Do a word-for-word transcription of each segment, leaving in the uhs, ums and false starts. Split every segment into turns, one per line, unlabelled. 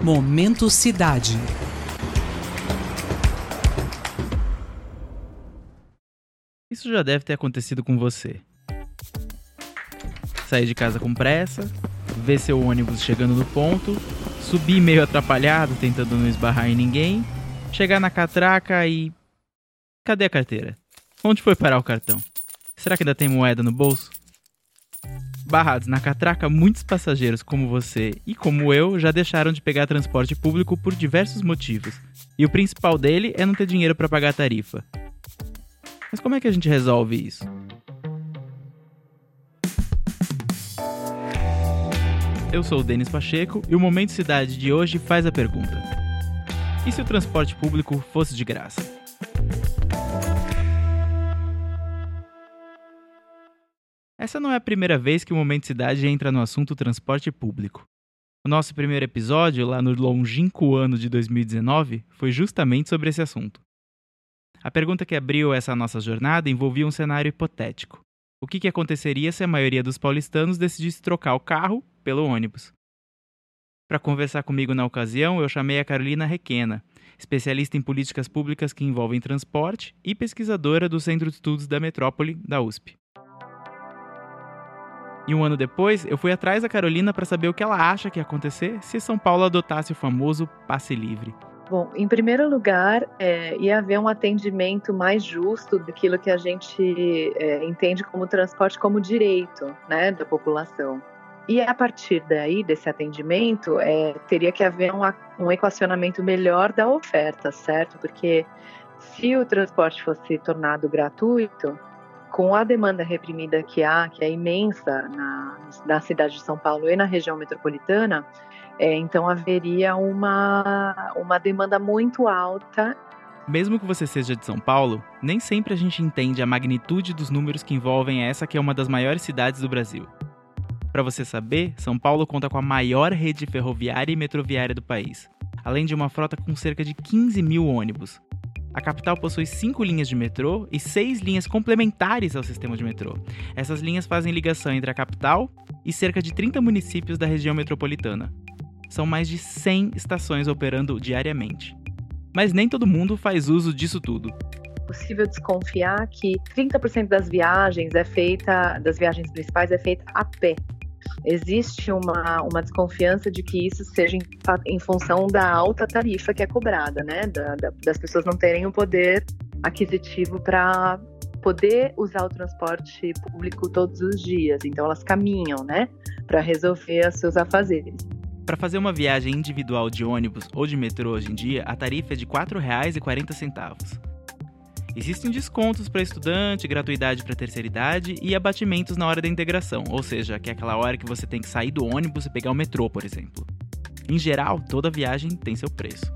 Momento Cidade.
Isso já deve ter acontecido com você. Sair de casa com pressa, ver seu ônibus chegando no ponto, subir meio atrapalhado tentando não esbarrar em ninguém, chegar na catraca e... Cadê a carteira? Onde foi parar o cartão? Será que ainda tem moeda no bolso? Barrados na catraca, muitos passageiros como você e como eu já deixaram de pegar transporte público por diversos motivos. E o principal dele é não ter dinheiro para pagar a tarifa. Mas como é que a gente resolve isso? Eu sou o Denis Pacheco e o Momento Cidade de hoje faz a pergunta: e se o transporte público fosse de graça? Essa não é a primeira vez que o Momento Cidade entra no assunto transporte público. O nosso primeiro episódio, lá no longínquo ano de dois mil e dezenove, foi justamente sobre esse assunto. A pergunta que abriu essa nossa jornada envolvia um cenário hipotético. O que, que aconteceria se a maioria dos paulistanos decidisse trocar o carro pelo ônibus? Para conversar comigo na ocasião, eu chamei a Carolina Requena, especialista em políticas públicas que envolvem transporte e pesquisadora do Centro de Estudos da Metrópole, da U S P. E um ano depois, eu fui atrás da Carolina para saber o que ela acha que ia acontecer se São Paulo adotasse o famoso passe livre.
Bom, em primeiro lugar, é, ia haver um atendimento mais justo daquilo que a gente é, entende como transporte como direito, né, da população. E a partir daí, desse atendimento, é, teria que haver um, um equacionamento melhor da oferta, certo? Porque se o transporte fosse tornado gratuito, com a demanda reprimida que há, que é imensa na, na cidade de São Paulo e na região metropolitana, é, então haveria uma, uma demanda muito alta.
Mesmo que você seja de São Paulo, nem sempre a gente entende a magnitude dos números que envolvem essa que é uma das maiores cidades do Brasil. Para você saber, São Paulo conta com a maior rede ferroviária e metroviária do país, além de uma frota com cerca de quinze mil ônibus. A capital possui cinco linhas de metrô e seis linhas complementares ao sistema de metrô. Essas linhas fazem ligação entre a capital e cerca de trinta municípios da região metropolitana. São mais de cem estações operando diariamente. Mas nem todo mundo faz uso disso tudo.
É possível desconfiar que trinta por cento das viagens é feita, das viagens principais é feita a pé. Existe uma, uma desconfiança de que isso seja em, em função da alta tarifa que é cobrada, né? Da, da, das pessoas não terem o poder aquisitivo para poder usar o transporte público todos os dias. Então elas caminham, né? Para resolver os seus afazeres.
Para fazer uma viagem individual de ônibus ou de metrô hoje em dia, a tarifa é de quatro reais e quarenta centavos. Existem descontos para estudante, gratuidade para terceira idade e abatimentos na hora da integração, ou seja, que é aquela hora que você tem que sair do ônibus e pegar o metrô, por exemplo. Em geral, toda viagem tem seu preço.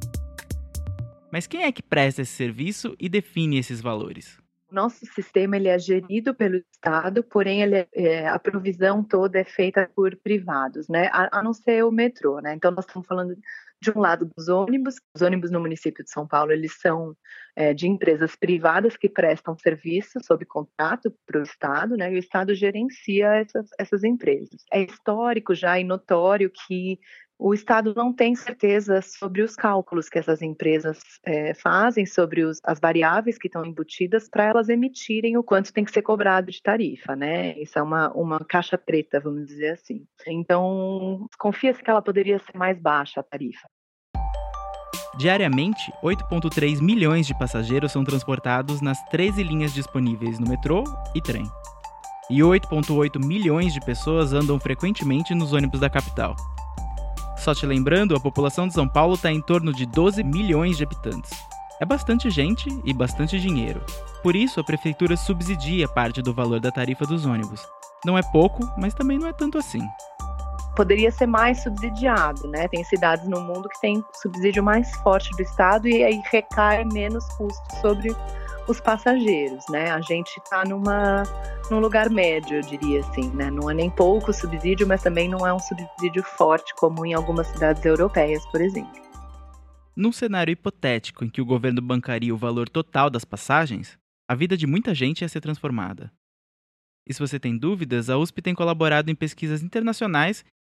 Mas quem é que presta esse serviço e define esses valores?
Nosso sistema ele é gerido pelo Estado, porém ele é, é, a provisão toda é feita por privados, né? A, a não ser o metrô, né? Então nós estamos falando de um lado dos ônibus. Os ônibus no município de São Paulo eles são é, de empresas privadas que prestam serviço sob contrato para o Estado, né? E o Estado gerencia essas, essas empresas. É histórico já e notório que o Estado não tem certeza sobre os cálculos que essas empresas é, fazem, sobre os, as variáveis que estão embutidas para elas emitirem o quanto tem que ser cobrado de tarifa, né? Isso é uma, uma caixa preta, vamos dizer assim. Então, confia-se que ela poderia ser mais baixa, a tarifa.
Diariamente, oito vírgula três milhões de passageiros são transportados nas treze linhas disponíveis no metrô e trem. E oito vírgula oito milhões de pessoas andam frequentemente nos ônibus da capital. Só te lembrando, a população de São Paulo está em torno de doze milhões de habitantes. É bastante gente e bastante dinheiro. Por isso, a prefeitura subsidia parte do valor da tarifa dos ônibus. Não é pouco, mas também não é tanto assim.
Poderia ser mais subsidiado, né? Tem cidades no mundo que têm subsídio mais forte do Estado e aí recai menos custo sobre os passageiros, né? A gente está numa num lugar médio, eu diria assim, né? Não é nem pouco subsídio, mas também não é um subsídio forte como em algumas cidades europeias, por exemplo.
Num cenário hipotético em que o governo bancaria o valor total das passagens, a vida de muita gente ia ser transformada. E se você tem dúvidas, a U S P tem colaborado em pesquisas internacionais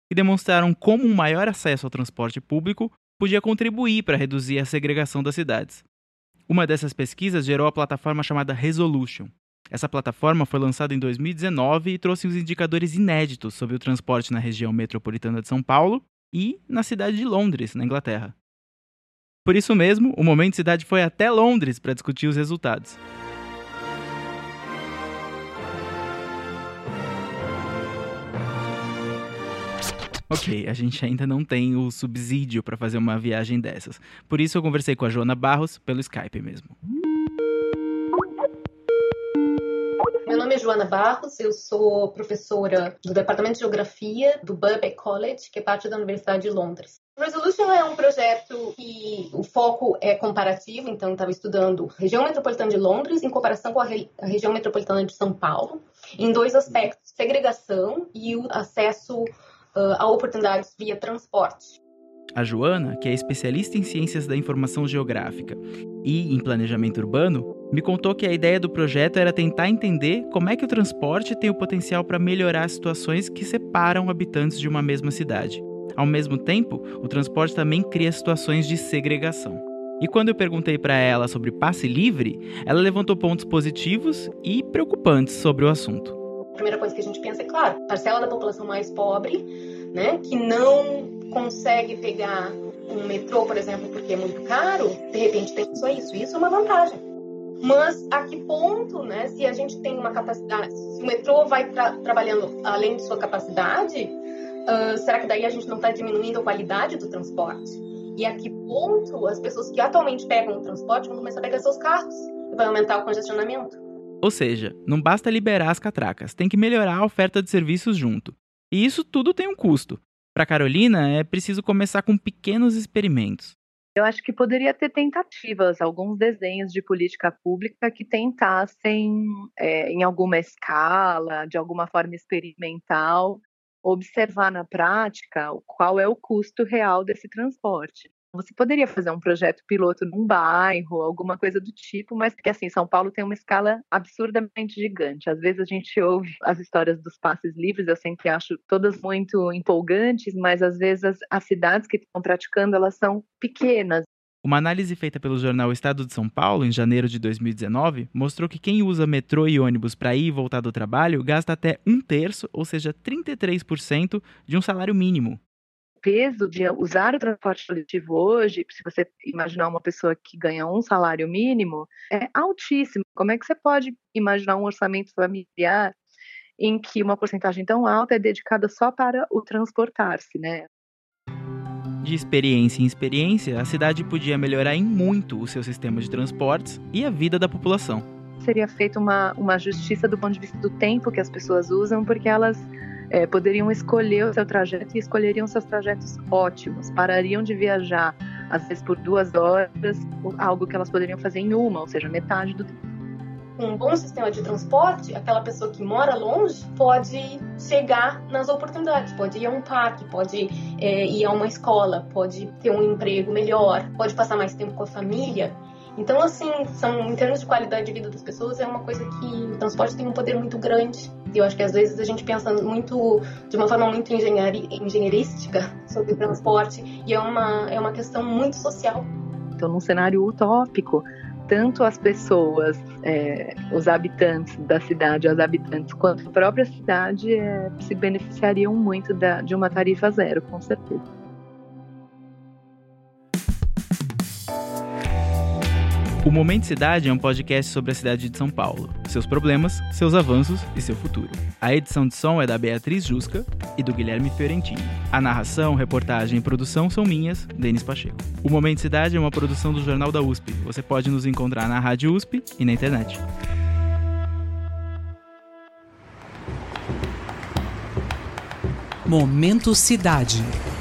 e demonstraram como um maior acesso ao transporte público podia contribuir para reduzir a segregação das cidades. Uma dessas pesquisas gerou a plataforma chamada Resolution. Essa plataforma foi lançada em dois mil e dezenove e trouxe os indicadores inéditos sobre o transporte na região metropolitana de São Paulo e na cidade de Londres, na Inglaterra. Por isso mesmo, o Momento Cidade foi até Londres para discutir os resultados. Ok, a gente ainda não tem o subsídio para fazer uma viagem dessas. Por isso eu conversei com a Joana Barros pelo Skype mesmo.
Meu nome é Joana Barros, eu sou professora do Departamento de Geografia do Birkbeck College, que é parte da Universidade de Londres. O Resolution é um projeto que o foco é comparativo, então estava estudando a região metropolitana de Londres em comparação com a, re- a região metropolitana de São Paulo, em dois aspectos, segregação e o acesso uh, a oportunidades via transporte.
A Joana, que é especialista em ciências da informação geográfica e em planejamento urbano, me contou que a ideia do projeto era tentar entender como é que o transporte tem o potencial para melhorar as situações que separam habitantes de uma mesma cidade. Ao mesmo tempo, o transporte também cria situações de segregação. E quando eu perguntei para ela sobre passe livre, ela levantou pontos positivos e preocupantes sobre o assunto.
A primeira coisa que a gente pensa é, claro, parcela da população mais pobre, né, que não consegue pegar um metrô, por exemplo, porque é muito caro, de repente tem só isso. Isso é uma vantagem. Mas a que ponto, né, se a gente tem uma capacidade, se o metrô vai tra- trabalhando além de sua capacidade, uh, será que daí a gente não está diminuindo a qualidade do transporte? E a que ponto as pessoas que atualmente pegam o transporte vão começar a pegar seus carros e vai aumentar o congestionamento?
Ou seja, não basta liberar as catracas, tem que melhorar a oferta de serviços junto. E isso tudo tem um custo. Para Carolina, é preciso começar com pequenos experimentos.
Eu acho que poderia ter tentativas, alguns desenhos de política pública que tentassem, é, em alguma escala, de alguma forma experimental, observar na prática qual é o custo real desse transporte. Você poderia fazer um projeto piloto num bairro, alguma coisa do tipo, mas porque assim, São Paulo tem uma escala absurdamente gigante. Às vezes a gente ouve as histórias dos passes livres, eu sempre acho todas muito empolgantes, mas às vezes as, as cidades que estão praticando, elas são pequenas.
Uma análise feita pelo jornal Estado de São Paulo, em janeiro de dois mil e dezenove, mostrou que quem usa metrô e ônibus para ir e voltar do trabalho gasta até um terço, ou seja, trinta e três por cento de um salário mínimo.
O peso de usar o transporte coletivo hoje, se você imaginar uma pessoa que ganha um salário mínimo, é altíssimo. Como é que você pode imaginar um orçamento familiar em que uma porcentagem tão alta é dedicada só para o transportar-se, né?
De experiência em experiência, a cidade podia melhorar em muito o seu sistema de transportes e a vida da população.
Seria feita uma, uma justiça do ponto de vista do tempo que as pessoas usam, porque elas é, poderiam escolher o seu trajeto e escolheriam seus trajetos ótimos. Parariam de viajar, às vezes por duas horas, algo que elas poderiam fazer em uma, ou seja, metade do tempo.
Um bom sistema de transporte, aquela pessoa que mora longe pode chegar nas oportunidades, pode ir a um parque, pode é, ir a uma escola, pode ter um emprego melhor, pode passar mais tempo com a família. Então, assim, são, em termos de qualidade de vida das pessoas, é uma coisa que o transporte tem um poder muito grande. E eu acho que às vezes a gente pensa muito, de uma forma muito engenhari, engenheirística sobre o transporte, e é uma, é uma questão muito social.
Então, num cenário utópico, tanto as pessoas, é, os habitantes da cidade, as habitantes, quanto a própria cidade é, se beneficiariam muito da, de uma tarifa zero, com certeza.
O Momento Cidade é um podcast sobre a cidade de São Paulo, seus problemas, seus avanços e seu futuro. A edição de som é da Beatriz Jusca e do Guilherme Fiorentini. A narração, reportagem e produção são minhas, Denis Pacheco. O Momento Cidade é uma produção do Jornal da U S P. Você pode nos encontrar na Rádio U S P e na internet.
Momento Cidade.